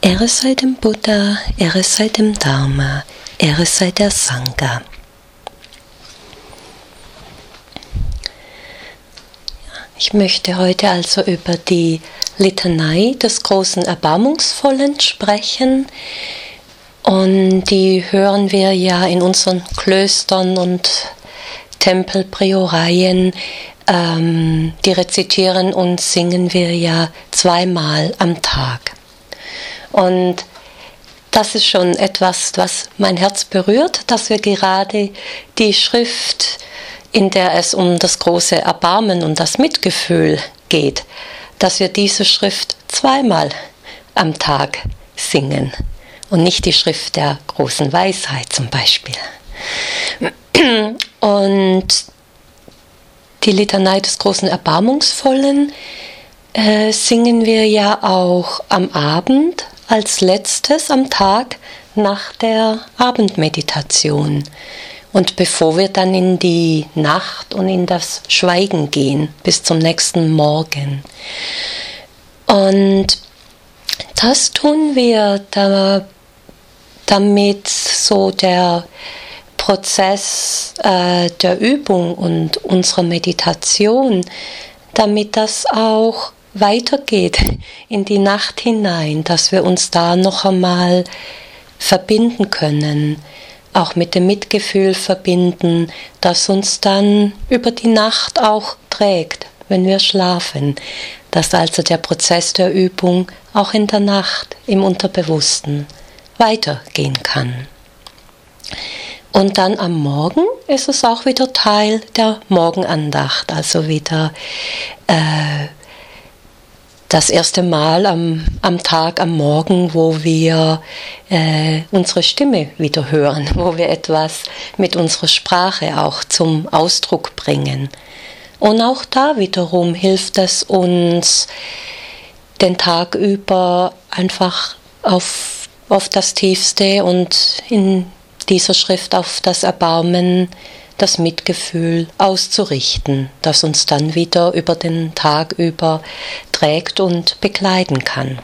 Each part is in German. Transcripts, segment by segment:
Ehre sei dem Buddha, Ehre sei dem Dharma, Ehre sei der Sangha. Ich möchte heute also über die Litanei des großen Erbarmungsvollen sprechen. Und die hören wir ja in unseren Klöstern und Tempelprioreien. Die rezitieren und singen wir ja 2-mal am Tag. Und das ist schon etwas, was mein Herz berührt, dass wir gerade die Schrift, in der es um das große Erbarmen und das Mitgefühl geht, dass wir diese Schrift 2-mal am Tag singen und nicht die Schrift der großen Weisheit zum Beispiel. Und die Litanei des großen Erbarmungsvollen singen wir ja auch am Abend als letztes am Tag nach der Abendmeditation und bevor wir dann in die Nacht und in das Schweigen gehen bis zum nächsten Morgen. Und das tun wir damit so der Prozess der Übung und unserer Meditation, damit das auch weitergeht in die Nacht hinein, dass wir uns da noch einmal verbinden können, auch mit dem Mitgefühl verbinden, das uns dann über die Nacht auch trägt, wenn wir schlafen, dass also der Prozess der Übung auch in der Nacht im Unterbewussten weitergehen kann. Und dann am Morgen ist es auch wieder Teil der Morgenandacht, also wieder das erste Mal am Tag, am Morgen, wo wir unsere Stimme wieder hören, wo wir etwas mit unserer Sprache auch zum Ausdruck bringen. Und auch da wiederum hilft es uns, den Tag über einfach auf das Tiefste und in dieser Schrift auf das Erbarmen, das Mitgefühl auszurichten, das uns dann wieder über den Tag über trägt und begleiten kann.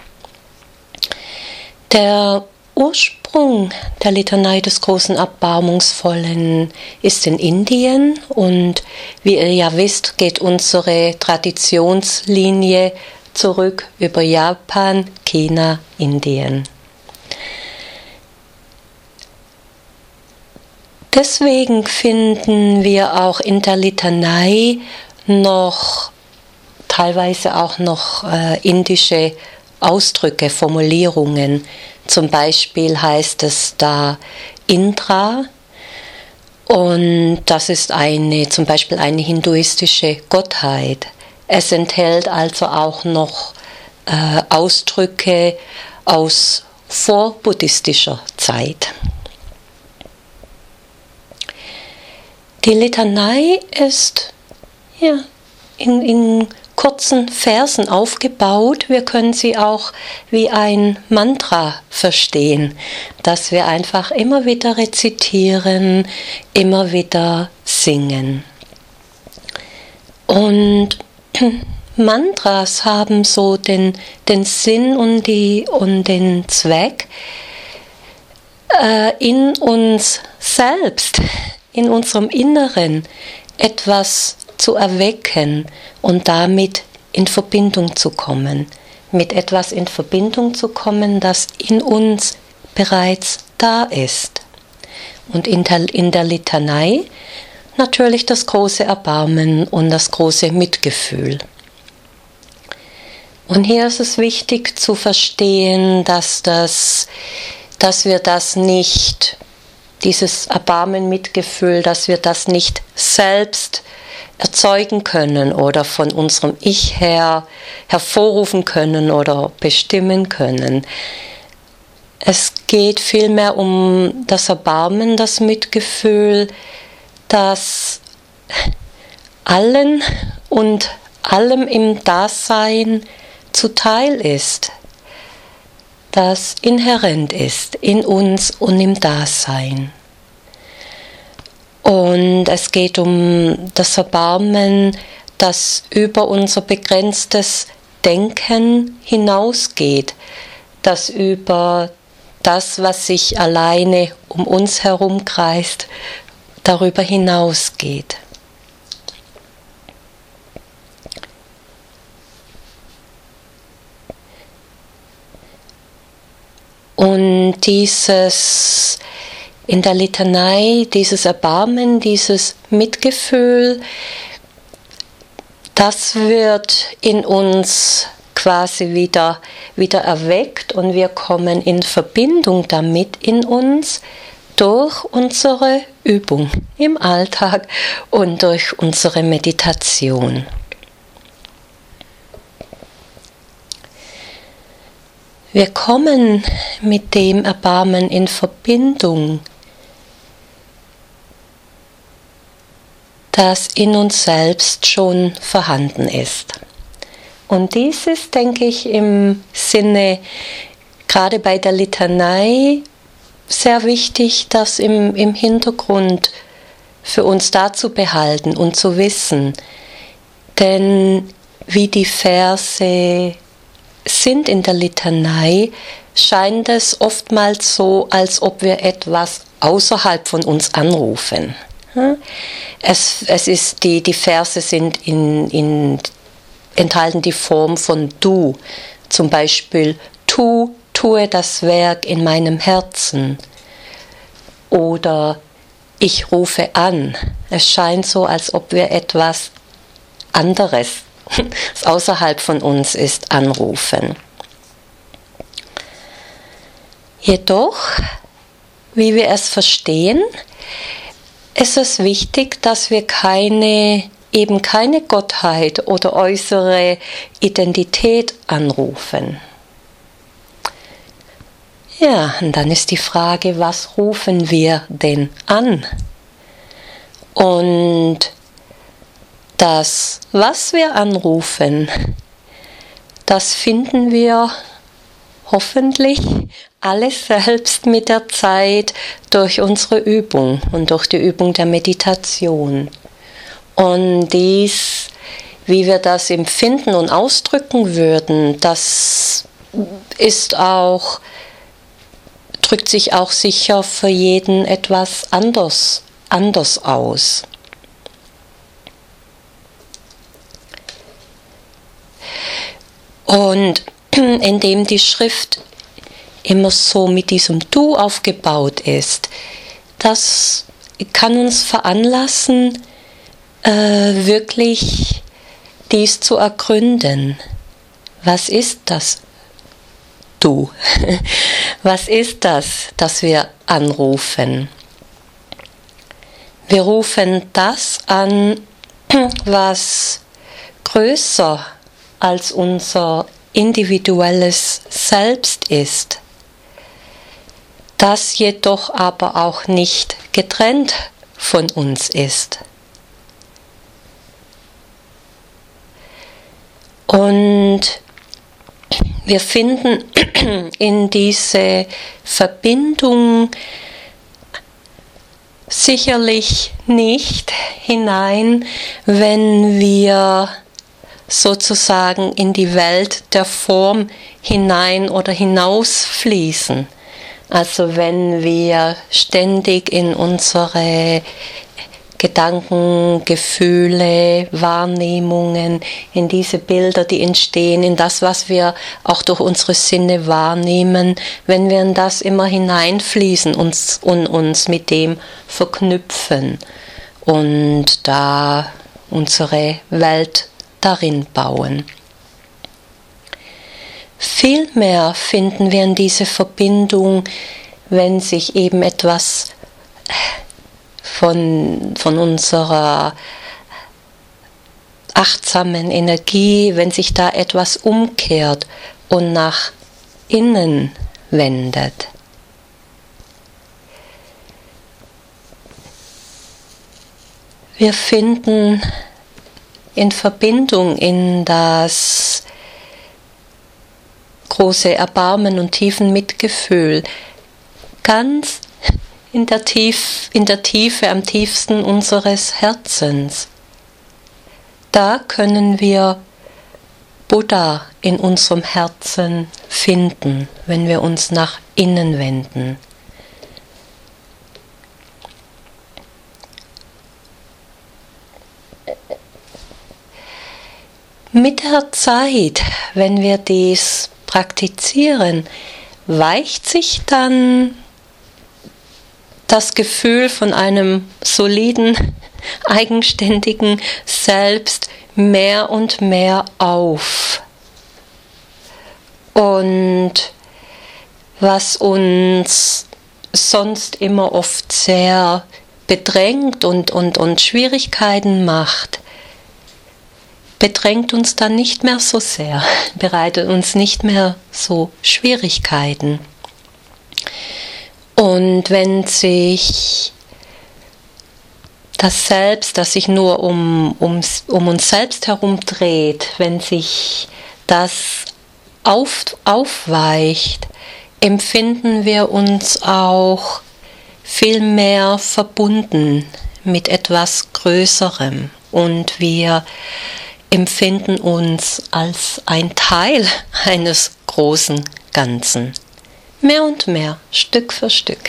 Der Ursprung der Litanei des großen Erbarmungsvollen ist in Indien und wie ihr ja wisst, geht unsere Traditionslinie zurück über Japan, China, Indien. Deswegen finden wir auch in der Litanei teilweise auch noch indische Ausdrücke, Formulierungen. Zum Beispiel heißt es da Indra und das ist zum Beispiel eine hinduistische Gottheit. Es enthält also auch noch Ausdrücke aus vorbuddhistischer Zeit. Die Litanei ist in kurzen Versen aufgebaut. Wir können sie auch wie ein Mantra verstehen, dass wir einfach immer wieder rezitieren, immer wieder singen. Und Mantras haben so den Sinn und den Zweck, in uns selbst, in unserem Inneren etwas zu erwecken und damit in Verbindung zu kommen. Mit etwas in Verbindung zu kommen, das in uns bereits da ist. Und in der Litanei natürlich das große Erbarmen und das große Mitgefühl. Und hier ist es wichtig zu verstehen, dass wir das nicht, dieses Erbarmen, Mitgefühl, dass wir das nicht selbst erzeugen können oder von unserem Ich her hervorrufen können oder bestimmen können. Es geht vielmehr um das Erbarmen, das Mitgefühl, das allen und allem im Dasein zuteil ist, das inhärent ist in uns und im Dasein. Und es geht um das Erbarmen, das über unser begrenztes Denken hinausgeht, das über das, was sich alleine um uns herum kreist, darüber hinausgeht. Und dieses in der Litanei, dieses Erbarmen, dieses Mitgefühl, das wird in uns quasi wieder erweckt und wir kommen in Verbindung damit in uns durch unsere Übung im Alltag und durch unsere Meditation. Wir kommen mit dem Erbarmen in Verbindung, das in uns selbst schon vorhanden ist. Und dies ist, denke ich, im Sinne, gerade bei der Litanei, sehr wichtig, das im Hintergrund für uns da zu behalten und zu wissen. Denn wie die Verse sind in der Litanei, scheint es oftmals so, als ob wir etwas außerhalb von uns anrufen. Es ist die Verse sind enthalten die Form von Du, zum Beispiel tue das Werk in meinem Herzen, oder ich rufe an. Es scheint so, als ob wir etwas anderes, das außerhalb von uns ist, anrufen. Jedoch, wie wir es verstehen, ist es wichtig, dass wir keine Gottheit oder äußere Identität anrufen. Ja, und dann ist die Frage, was rufen wir denn an? Und das, was wir anrufen, das finden wir hoffentlich alles selbst mit der Zeit durch unsere Übung und durch die Übung der Meditation. Und dies, wie wir das empfinden und ausdrücken würden, das drückt sich auch sicher für jeden etwas anders aus. Und indem die Schrift immer so mit diesem Du aufgebaut ist, das kann uns veranlassen, wirklich dies zu ergründen. Was ist das Du? Was ist das wir anrufen? Wir rufen das an, was größer als unser individuelles Selbst ist, das jedoch aber auch nicht getrennt von uns ist. Und wir finden in diese Verbindung sicherlich nicht hinein, wenn wir sozusagen in die Welt der Form hinein oder hinausfließen. Also wenn wir ständig in unsere Gedanken, Gefühle, Wahrnehmungen, in diese Bilder, die entstehen, in das, was wir auch durch unsere Sinne wahrnehmen, wenn wir in das immer hineinfließen und uns mit dem verknüpfen und da unsere Welt darin bauen. Vielmehr finden wir in diese Verbindung, wenn sich eben etwas von unserer achtsamen Energie, wenn sich da etwas umkehrt und nach innen wendet. Wir finden in Verbindung in das große Erbarmen und tiefen Mitgefühl ganz in der Tiefe, am tiefsten unseres Herzens. Da können wir Buddha in unserem Herzen finden, wenn wir uns nach innen wenden. Mit der Zeit, wenn wir dies praktizieren, weicht sich dann das Gefühl von einem soliden, eigenständigen Selbst mehr und mehr auf. Und was uns sonst immer oft sehr bedrängt und Schwierigkeiten macht, bedrängt uns dann nicht mehr so sehr, bereitet uns nicht mehr so Schwierigkeiten. Und wenn sich das Selbst, das sich nur um uns selbst herum dreht, wenn sich das aufweicht, empfinden wir uns auch viel mehr verbunden mit etwas Größerem und wir empfinden uns als ein Teil eines großen Ganzen. Mehr und mehr, Stück für Stück.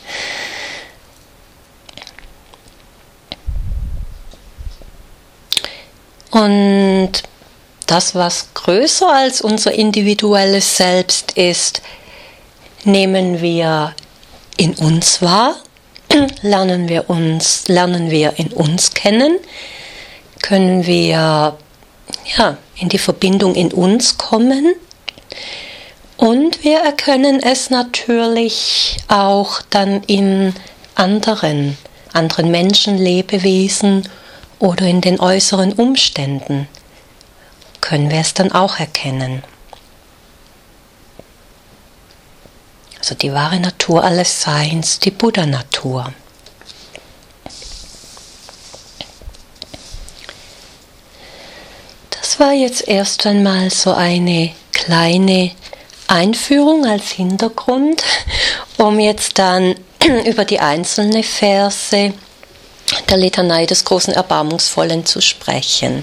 Und das, was größer als unser individuelles Selbst ist, nehmen wir in uns wahr, lernen wir in uns kennen, können wir in die Verbindung in uns kommen und wir erkennen es natürlich auch dann in anderen Menschen, Lebewesen oder in den äußeren Umständen können wir es dann auch erkennen. Also die wahre Natur alles Seins, die Buddha-Natur. Das war jetzt erst einmal so eine kleine Einführung als Hintergrund, um jetzt dann über die einzelnen Verse der Litanei des großen Erbarmungsvollen zu sprechen.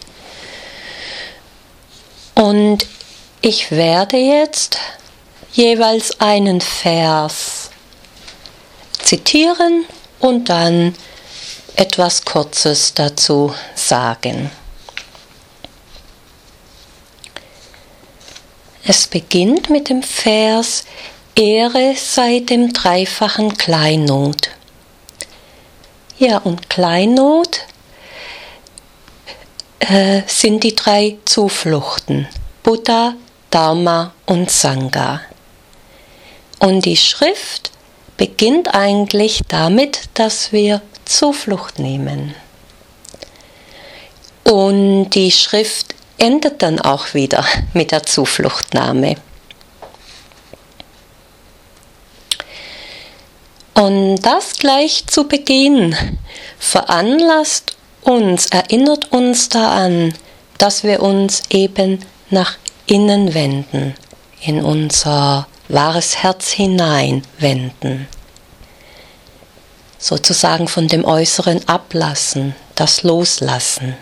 Und ich werde jetzt jeweils einen Vers zitieren und dann etwas Kurzes dazu sagen. Es beginnt mit dem Vers: Ehre sei dem dreifachen Kleinod. Ja, und Kleinod sind die drei Zufluchten: Buddha, Dharma und Sangha. Und die Schrift beginnt eigentlich damit, dass wir Zuflucht nehmen. Und die Schrift endet dann auch wieder mit der Zufluchtnahme. Und das gleich zu Beginn erinnert uns daran, dass wir uns eben nach innen wenden, in unser wahres Herz hinein wenden. Sozusagen von dem Äußeren ablassen, das Loslassen.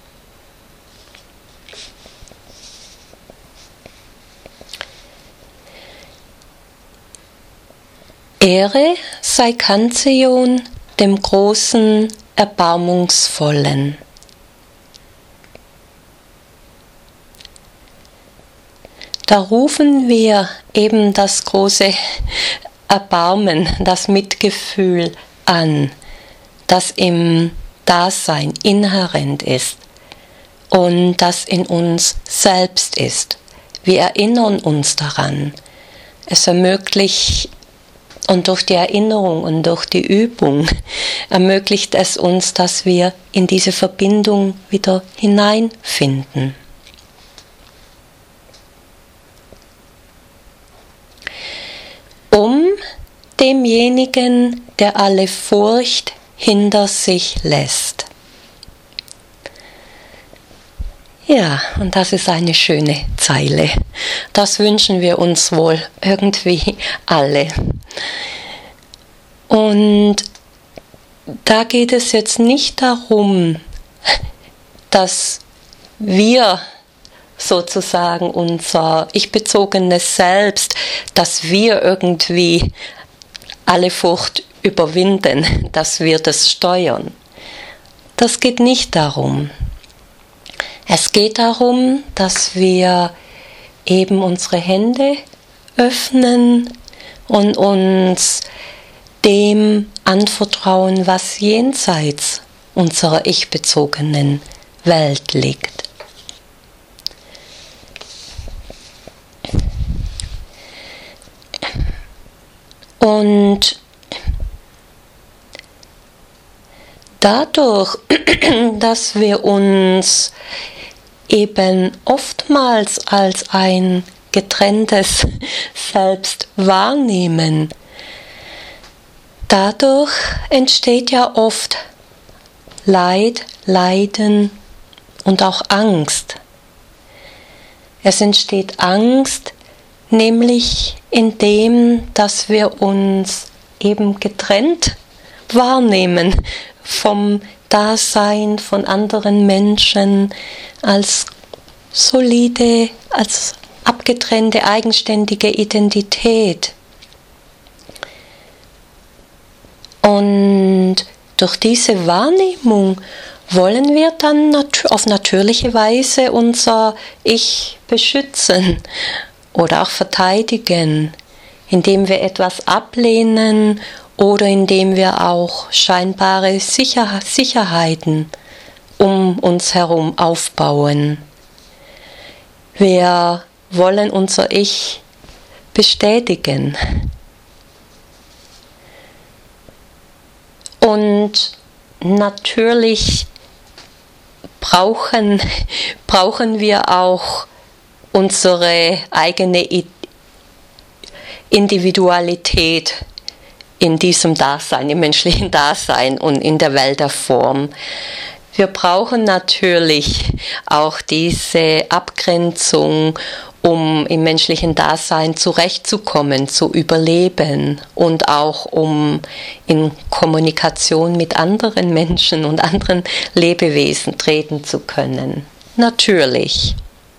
Ehre sei Kanzeon dem großen Erbarmungsvollen. Da rufen wir eben das große Erbarmen, das Mitgefühl an, das im Dasein inhärent ist und das in uns selbst ist. Wir erinnern uns daran. Es ermöglicht, und durch die Erinnerung und durch die Übung ermöglicht es uns, dass wir in diese Verbindung wieder hineinfinden. Um demjenigen, der alle Furcht hinter sich lässt. Ja, und das ist eine schöne Zeile. Das wünschen wir uns wohl irgendwie alle. Und da geht es jetzt nicht darum, dass wir sozusagen unser ich-bezogenes Selbst, dass wir irgendwie alle Furcht überwinden, dass wir das steuern. Das geht nicht darum. Es geht darum, dass wir eben unsere Hände öffnen und uns dem anvertrauen, was jenseits unserer ich-bezogenen Welt liegt. Und dadurch, dass wir uns eben oftmals als ein getrenntes Selbst wahrnehmen, dadurch entsteht ja oft Leid, Leiden und auch Angst. Es entsteht Angst, nämlich indem, dass wir uns eben getrennt wahrnehmen vom Dasein von anderen Menschen als solide, als abgetrennte, eigenständige Identität. Und durch diese Wahrnehmung wollen wir dann auf natürliche Weise unser Ich beschützen oder auch verteidigen, indem wir etwas ablehnen oder indem wir auch scheinbare Sicherheiten um uns herum aufbauen. Wir wollen unser Ich bestätigen. Und natürlich brauchen wir auch unsere eigene Individualität in diesem Dasein, im menschlichen Dasein und in der Welt der Form. Wir brauchen natürlich auch diese Abgrenzung, um im menschlichen Dasein zurechtzukommen, zu überleben und auch um in Kommunikation mit anderen Menschen und anderen Lebewesen treten zu können. Natürlich.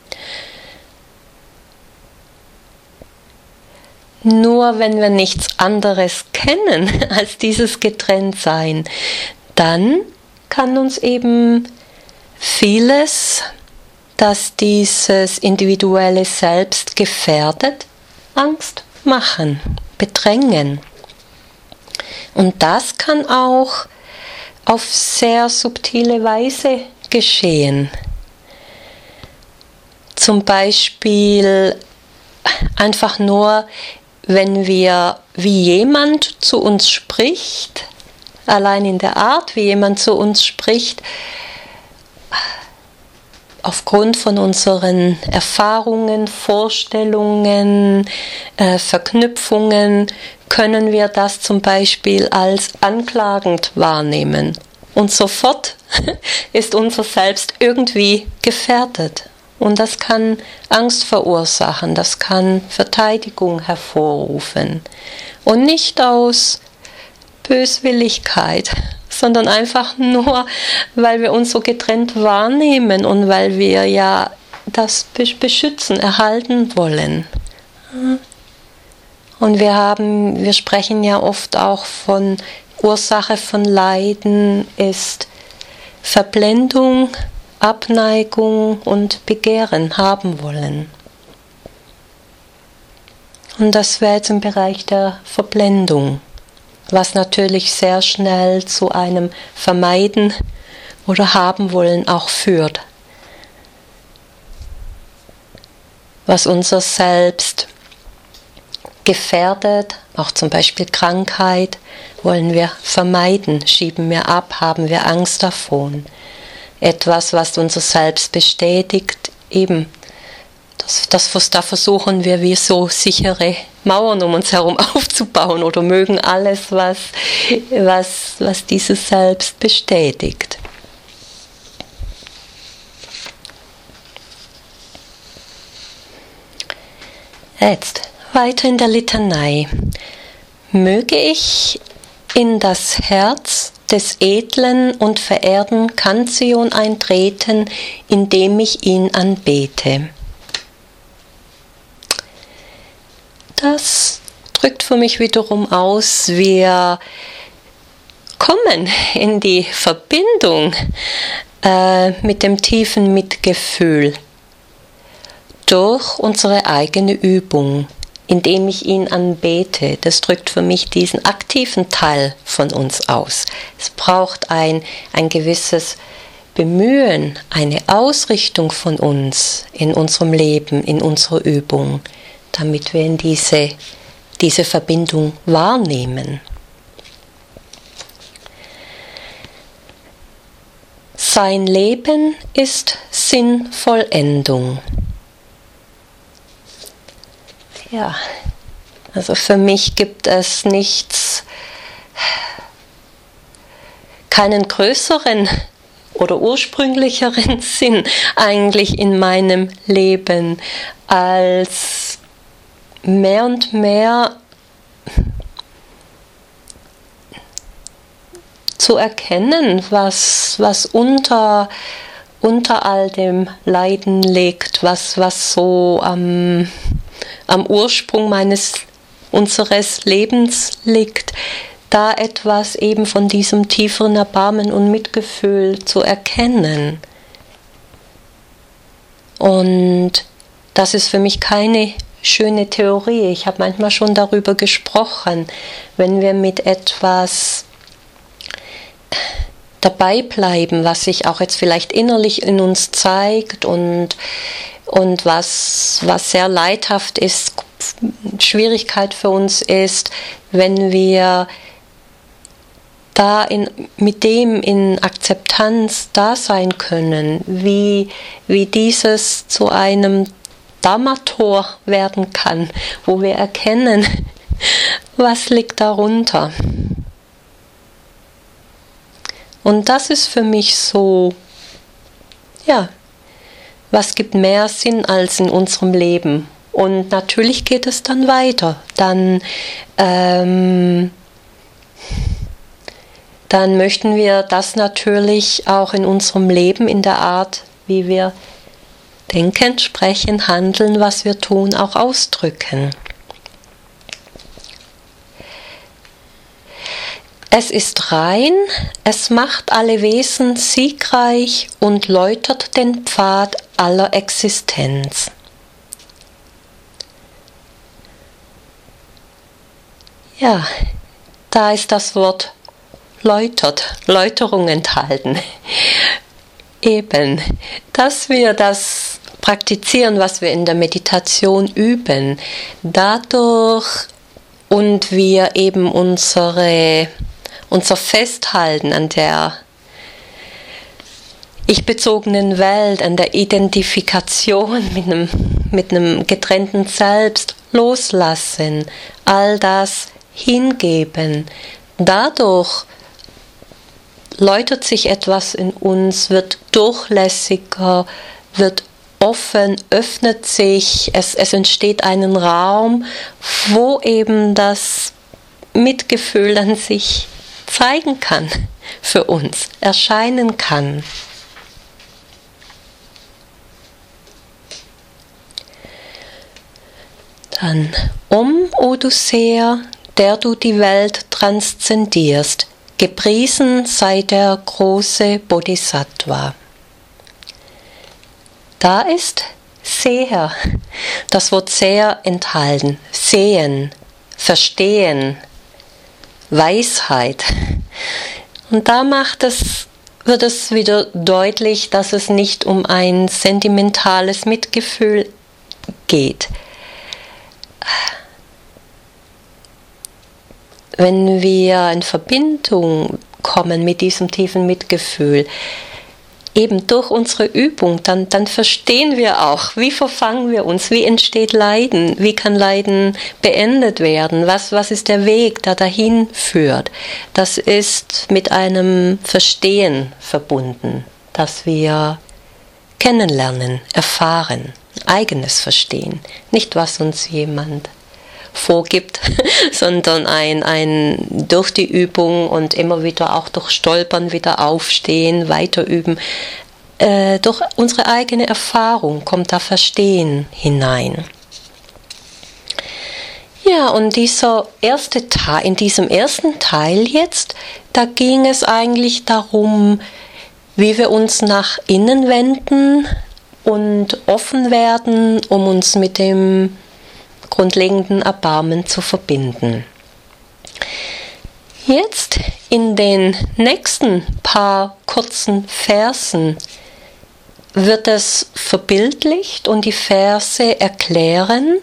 Nur wenn wir nichts anderes kennen als dieses Getrenntsein, dann kann uns eben vieles, das dieses individuelle Selbst gefährdet, Angst machen, bedrängen. Und das kann auch auf sehr subtile Weise geschehen. Zum Beispiel einfach nur, wenn wir, wie jemand zu uns spricht, allein in der Art, wie jemand zu uns spricht, aufgrund von unseren Erfahrungen, Vorstellungen, Verknüpfungen, können wir das zum Beispiel als anklagend wahrnehmen. Und sofort ist unser Selbst irgendwie gefährdet. Und das kann Angst verursachen, das kann Verteidigung hervorrufen. Und nicht aus Böswilligkeit, sondern einfach nur, weil wir uns so getrennt wahrnehmen und weil wir ja das beschützen, erhalten wollen. Und wir sprechen ja oft auch von Ursache von Leiden ist Verblendung, Abneigung und Begehren, haben wollen. Und das wäre jetzt im Bereich der Verblendung, was natürlich sehr schnell zu einem Vermeiden oder Haben wollen auch führt. Was unser Selbst gefährdet, auch zum Beispiel Krankheit, wollen wir vermeiden, schieben wir ab, haben wir Angst davon. Etwas, was unser Selbst bestätigt, eben, da versuchen wir wie so sichere Mauern um uns herum aufzubauen oder mögen alles, was dieses Selbst bestätigt. Jetzt weiter in der Litanei. Möge ich in das Herz des edlen und verehrten Kanzeon eintreten, indem ich ihn anbete. Das drückt für mich wiederum aus, wir kommen in die Verbindung mit dem tiefen Mitgefühl durch unsere eigene Übung, indem ich ihn anbete. Das drückt für mich diesen aktiven Teil von uns aus. Es braucht ein gewisses Bemühen, eine Ausrichtung von uns in unserem Leben, in unserer Übung, damit wir in diese Verbindung wahrnehmen. Sein Leben ist Sinnvollendung. Ja, also für mich gibt es keinen größeren oder ursprünglicheren Sinn eigentlich in meinem Leben, als mehr und mehr zu erkennen, was unter all dem Leiden liegt, was so am Ursprung unseres Lebens liegt, da etwas eben von diesem tieferen Erbarmen und Mitgefühl zu erkennen. Und das ist für mich keine schöne Theorie. Ich habe manchmal schon darüber gesprochen, wenn wir mit etwas dabei bleiben, was sich auch jetzt vielleicht innerlich in uns zeigt und was sehr leidhaft ist, Schwierigkeit für uns ist, wenn wir da mit dem in Akzeptanz da sein können, wie dieses zu einem Dhamma-Tor werden kann, wo wir erkennen, was liegt darunter. Und das ist für mich so, ja, was gibt mehr Sinn als in unserem Leben? Und natürlich geht es dann weiter. Dann möchten wir das natürlich auch in unserem Leben, in der Art, wie wir denken, sprechen, handeln, was wir tun, auch ausdrücken. Es ist rein, es macht alle Wesen siegreich und läutert den Pfad aller Existenz. Ja, da ist das Wort Läuterung enthalten. Eben, dass wir das praktizieren, was wir in der Meditation üben, dadurch und wir eben unser Festhalten an der ich-bezogenen Welt, an der Identifikation mit einem getrennten Selbst loslassen, all das hingeben. Dadurch läutert sich etwas in uns, wird durchlässiger, wird offen, öffnet sich, es entsteht einen Raum, wo eben das Mitgefühl dann sich zeigen kann, für uns erscheinen kann. Dann, o du Seher, der du die Welt transzendierst, gepriesen sei der große Bodhisattva. Da ist Seher, das Wort Seher enthalten, sehen, verstehen, Weisheit. Und da wird es wieder deutlich, dass es nicht um ein sentimentales Mitgefühl geht. Wenn wir in Verbindung kommen mit diesem tiefen Mitgefühl, eben durch unsere Übung, dann verstehen wir auch, wie verfangen wir uns, wie entsteht Leiden, wie kann Leiden beendet werden, was ist der Weg, der dahin führt. Das ist mit einem Verstehen verbunden, das wir kennenlernen, erfahren, eigenes Verstehen, nicht was uns jemand vorgibt, sondern ein durch die Übung und immer wieder auch durch Stolpern wieder aufstehen, weiter üben. Durch unsere eigene Erfahrung kommt da Verstehen hinein. Ja, und in diesem ersten Teil jetzt, da ging es eigentlich darum, wie wir uns nach innen wenden und offen werden, um uns mit dem grundlegenden Erbarmen zu verbinden. Jetzt in den nächsten paar kurzen Versen wird es verbildlicht und die Verse erklären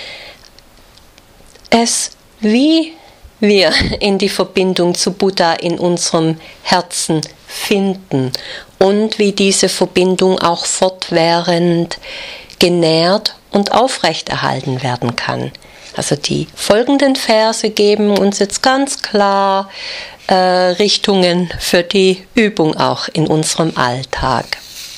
es, wie wir in die Verbindung zu Buddha in unserem Herzen finden und wie diese Verbindung auch fortwährend genährt und aufrechterhalten werden kann. Also die folgenden Verse geben uns jetzt ganz klar Richtungen für die Übung auch in unserem Alltag.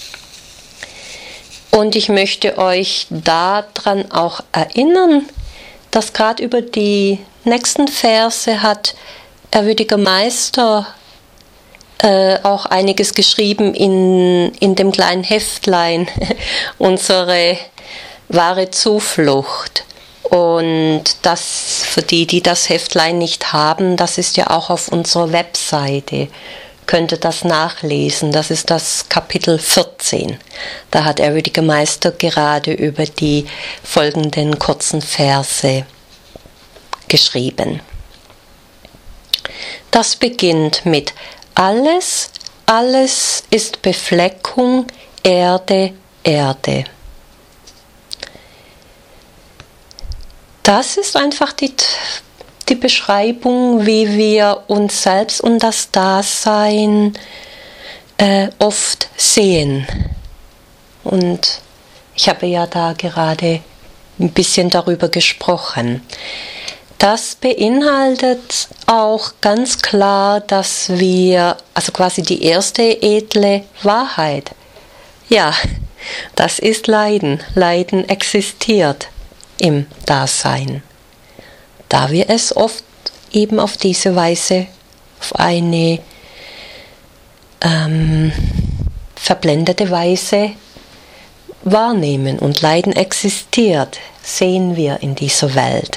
Und ich möchte euch daran auch erinnern, dass gerade über die nächsten Verse hat ehrwürdiger Meister auch einiges geschrieben in dem kleinen Heftlein, unsere wahre Zuflucht. Und das, für die das Heftlein nicht haben, das ist ja auch auf unserer Webseite. Könnt ihr das nachlesen. Das ist das Kapitel 14. Da hat ehrwürdiger Meister gerade über die folgenden kurzen Verse geschrieben. Das beginnt mit alles ist Befleckung, Erde, Erde. Das ist einfach die Beschreibung, wie wir uns selbst und das Dasein oft sehen. Und ich habe ja da gerade ein bisschen darüber gesprochen. Das beinhaltet auch ganz klar, dass wir, also quasi die erste edle Wahrheit, ja, das ist Leiden. Leiden existiert im Dasein, da wir es oft eben auf diese Weise, auf eine verblendete Weise wahrnehmen. Und Leiden existiert, sehen wir in dieser Welt.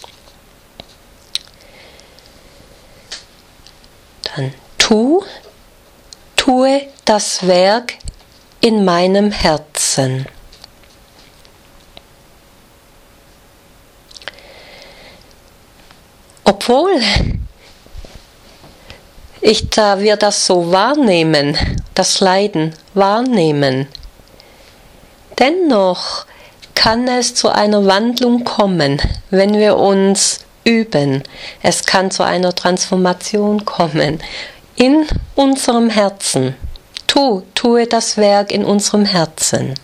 Dann tue das Werk in meinem Herzen. Obwohl wir das so wahrnehmen, das Leiden wahrnehmen, dennoch kann es zu einer Wandlung kommen, wenn wir uns üben. Es kann zu einer Transformation kommen in unserem Herzen. Tue das Werk in unserem Herzen.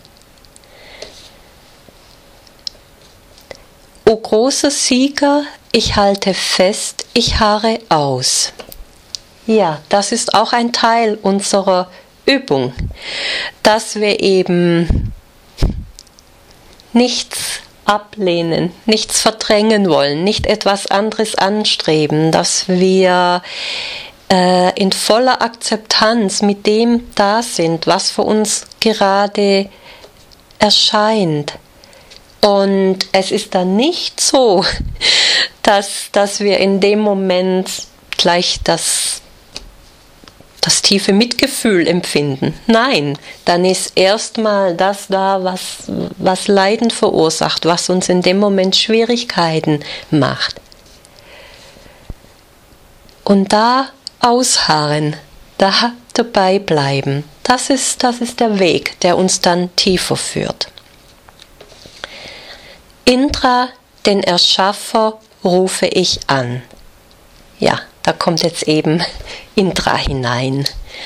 O großer Sieger, ich halte fest, ich harre aus. Ja, das ist auch ein Teil unserer Übung, dass wir eben nichts ablehnen, nichts verdrängen wollen, nicht etwas anderes anstreben, dass wir in voller Akzeptanz mit dem da sind, was für uns gerade erscheint. Und es ist dann nicht so, dass wir in dem Moment gleich das tiefe Mitgefühl empfinden. Nein, dann ist erstmal das da, was Leiden verursacht, was uns in dem Moment Schwierigkeiten macht. Und da ausharren, da dabei bleiben, das ist der Weg, der uns dann tiefer führt. Indra, den Erschaffer, rufe ich an. Ja, da kommt jetzt eben Indra hinein.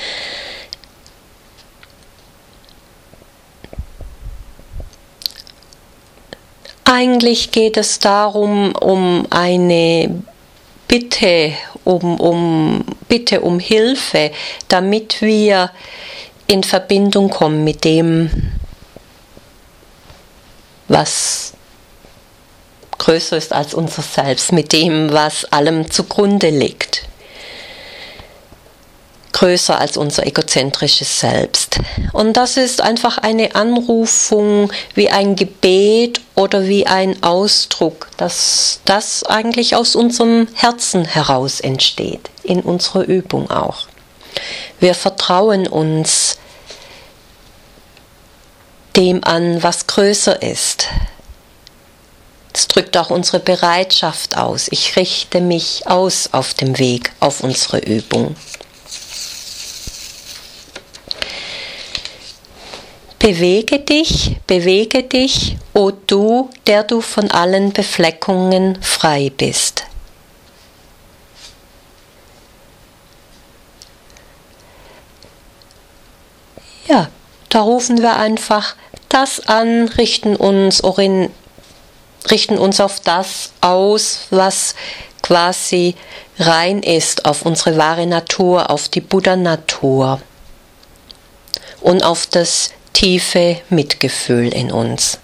Eigentlich geht es darum, um eine Bitte, Bitte um Hilfe, damit wir in Verbindung kommen mit dem, was größer ist als unser Selbst, mit dem, was allem zugrunde liegt. Größer als unser egozentrisches Selbst. Und das ist einfach eine Anrufung wie ein Gebet oder wie ein Ausdruck, dass das eigentlich aus unserem Herzen heraus entsteht, in unserer Übung auch. Wir vertrauen uns dem an, was größer ist. Es drückt auch unsere Bereitschaft aus. Ich richte mich aus auf dem Weg, auf unsere Übung. Bewege dich, o du, der du von allen Befleckungen frei bist. Ja, da rufen wir einfach das an, richten uns auf das aus, was quasi rein ist, auf unsere wahre Natur, auf die Buddha-Natur und auf das tiefe Mitgefühl in uns.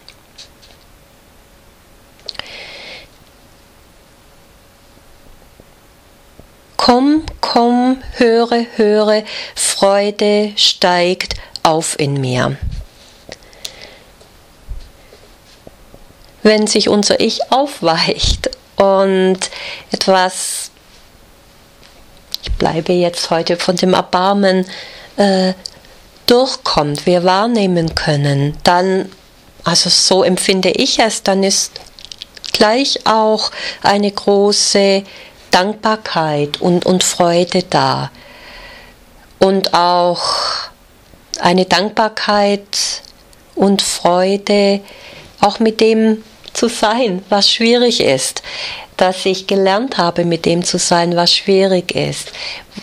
Komm, komm, höre, höre, Freude steigt auf in mir. Wenn sich unser Ich aufweicht und etwas, ich bleibe jetzt heute von dem Erbarmen, durchkommt, wir wahrnehmen können, dann, also so empfinde ich es, dann ist gleich auch eine große Dankbarkeit und Freude da. Und auch eine Dankbarkeit und Freude, auch mit dem zu sein, was schwierig ist. Dass ich gelernt habe, mit dem zu sein, was schwierig ist.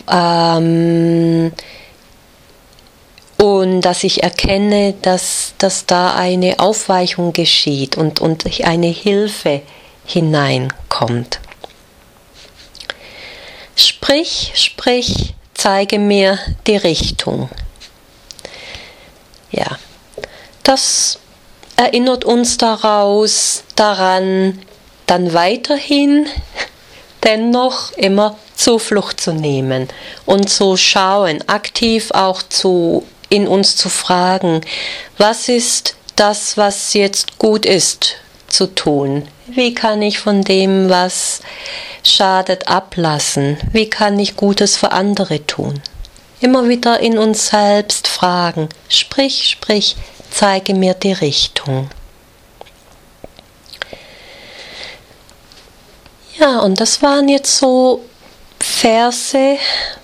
Und dass ich erkenne, dass da eine Aufweichung geschieht und eine Hilfe hineinkommt. Sprich, zeige mir die Richtung. Ja, das erinnert uns daran, dann weiterhin dennoch immer Zuflucht zu nehmen und zu schauen, aktiv auch in uns zu fragen, was ist das, was jetzt gut ist zu tun? Wie kann ich von dem, was schadet, ablassen? Wie kann ich Gutes für andere tun? Immer wieder in uns selbst fragen, sprich, zeige mir die Richtung. Ja, und das waren jetzt so Verse,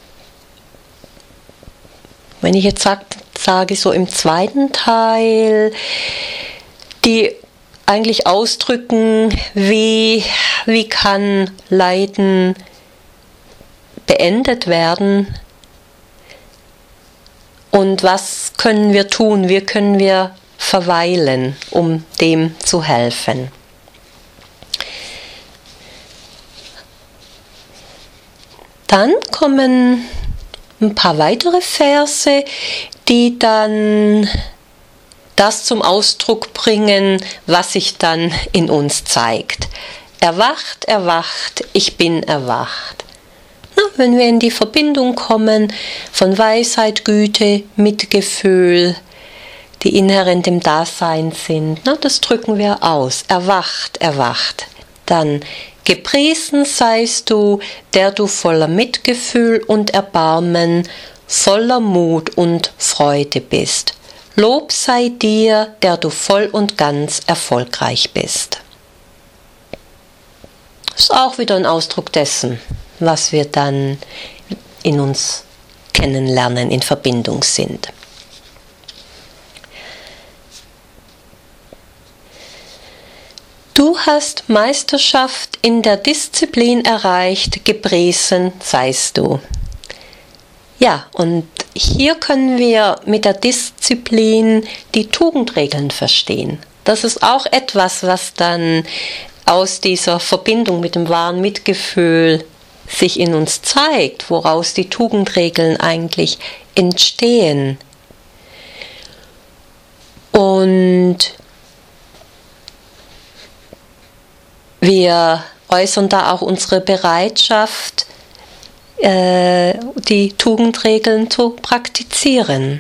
wenn ich jetzt sage, so im zweiten Teil, die eigentlich ausdrücken, wie kann Leiden beendet werden und was können wir tun, wie können wir verweilen, um dem zu helfen. Dann kommen ein paar weitere Verse, die dann das zum Ausdruck bringen, was sich dann in uns zeigt. Erwacht, erwacht, ich bin erwacht. Na, wenn wir in die Verbindung kommen von Weisheit, Güte, Mitgefühl, die inhärent im Dasein sind, na, das drücken wir aus. Erwacht, erwacht. Dann gepriesen seist du, der du voller Mitgefühl und Erbarmen, voller Mut und Freude bist. Lob sei dir, der du voll und ganz erfolgreich bist. Das ist auch wieder ein Ausdruck dessen, was wir dann in uns kennenlernen, in Verbindung sind. Du hast Meisterschaft in der Disziplin erreicht, gepriesen seist du. Ja, und hier können wir mit der Disziplin die Tugendregeln verstehen. Das ist auch etwas, was dann aus dieser Verbindung mit dem wahren Mitgefühl sich in uns zeigt, woraus die Tugendregeln eigentlich entstehen. Und Wir äußern da auch unsere Bereitschaft, die Tugendregeln zu praktizieren.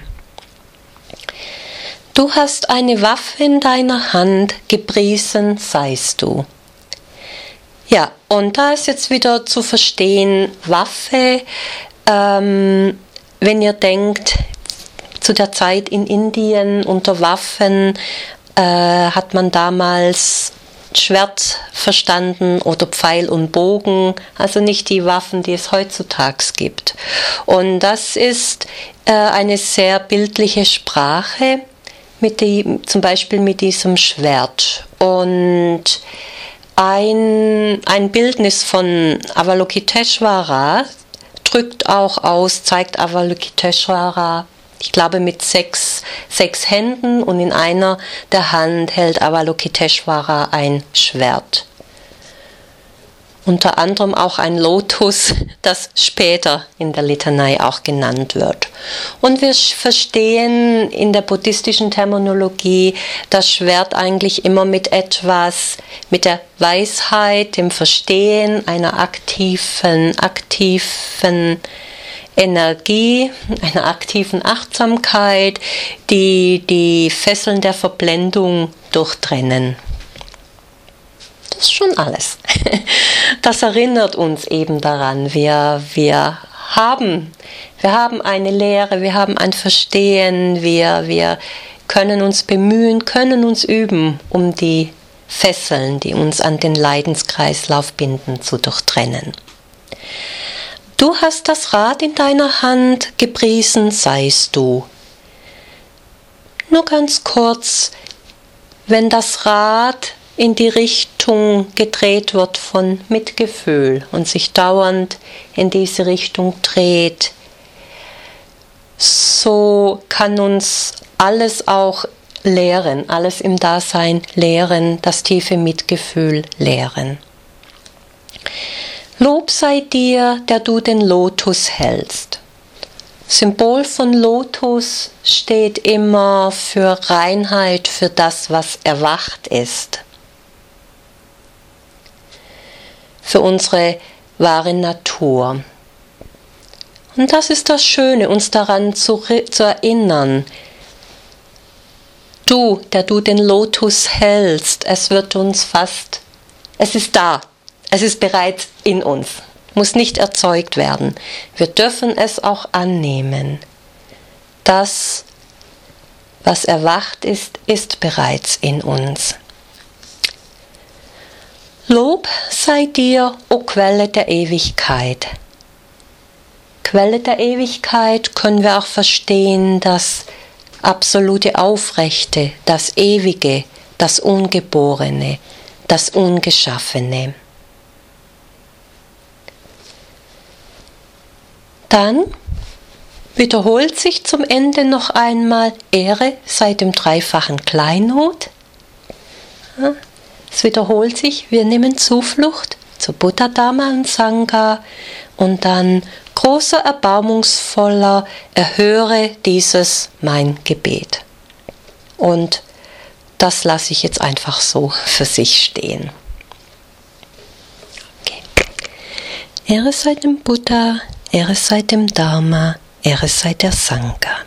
Du hast eine Waffe in deiner Hand, gepriesen seist du. Ja, und da ist jetzt wieder zu verstehen, Waffe, wenn ihr denkt, zu der Zeit in Indien unter Waffen hat man damals Schwert verstanden oder Pfeil und Bogen, also nicht die Waffen, die es heutzutage gibt. Und das ist eine sehr bildliche Sprache, zum Beispiel mit diesem Schwert. Und ein Bildnis von Avalokiteshvara drückt auch aus, zeigt Avalokiteshvara, ich glaube mit sechs Händen, und in einer der Hand hält Avalokiteshvara ein Schwert. Unter anderem auch ein Lotus, das später in der Litanei auch genannt wird. Und wir verstehen in der buddhistischen Terminologie das Schwert eigentlich immer mit der Weisheit, dem Verstehen, einer aktiven Energie, einer aktiven Achtsamkeit, die Fesseln der Verblendung durchtrennen. Das ist schon alles. Das erinnert uns eben daran, wir haben eine Lehre, wir haben ein Verstehen, wir können uns bemühen, können uns üben, um die Fesseln, die uns an den Leidenskreislauf binden, zu durchtrennen. Du hast das Rad in deiner Hand, gepriesen seist du. Nur ganz kurz, wenn das Rad in die Richtung gedreht wird von Mitgefühl und sich dauernd in diese Richtung dreht, so kann uns alles auch lehren, alles im Dasein lehren, das tiefe Mitgefühl lehren. Lob sei dir, der du den Lotus hältst. Symbol von Lotus steht immer für Reinheit, für das, was erwacht ist. Für unsere wahre Natur. Und das ist das Schöne, uns daran zu erinnern. Du, der du den Lotus hältst, es ist da, es ist bereits in uns, muss nicht erzeugt werden. Wir dürfen es auch annehmen. Das, was erwacht ist, ist bereits in uns. Lob sei dir, o Quelle der Ewigkeit. Quelle der Ewigkeit können wir auch verstehen, das absolute Aufrechte, das Ewige, das Ungeborene, das Ungeschaffene. Dann wiederholt sich zum Ende noch einmal, Ehre sei dem dreifachen Kleinod. Es wiederholt sich, wir nehmen Zuflucht zu Buddha, Dharma und Sangha, und dann großer, erbarmungsvoller, erhöre dieses mein Gebet. Und das lasse ich jetzt einfach so für sich stehen. Okay. Ehre sei dem Buddha, Ehre sei dem Dharma, Ehre sei der Sangha.